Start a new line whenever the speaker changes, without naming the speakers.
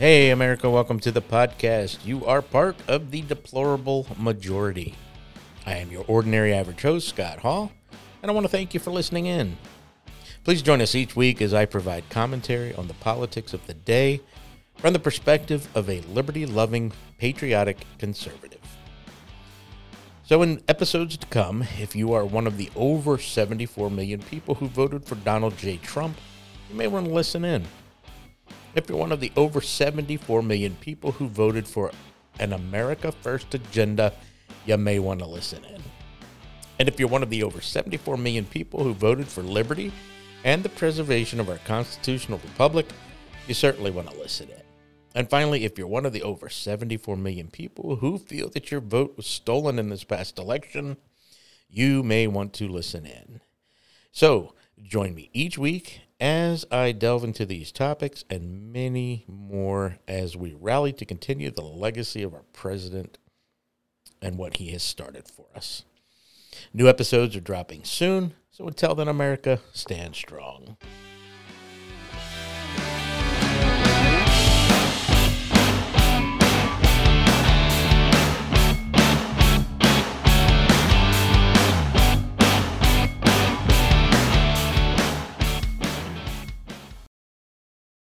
Hey, America, welcome to the podcast. You are part of the deplorable majority. I am your ordinary average host, Scott Hall, and I want to thank you for listening in. Please join us each week as I provide commentary on the politics of the day from the perspective of a liberty-loving, patriotic conservative. So in episodes to come, if you are one of the over 74 million people who voted for Donald J. Trump, you may want to listen in. If you're one of the over 74 million people who voted for an America First agenda, you may want to listen in. And if you're one of the over 74 million people who voted for liberty and the preservation of our constitutional republic, you certainly want to listen in. And finally, if you're one of the over 74 million people who feel that your vote was stolen in this past election, you may want to listen in. So, join me each week as I delve into these topics and many more as we rally to continue the legacy of our president and what he has started for us. New episodes are dropping soon, so until then, America, stand strong.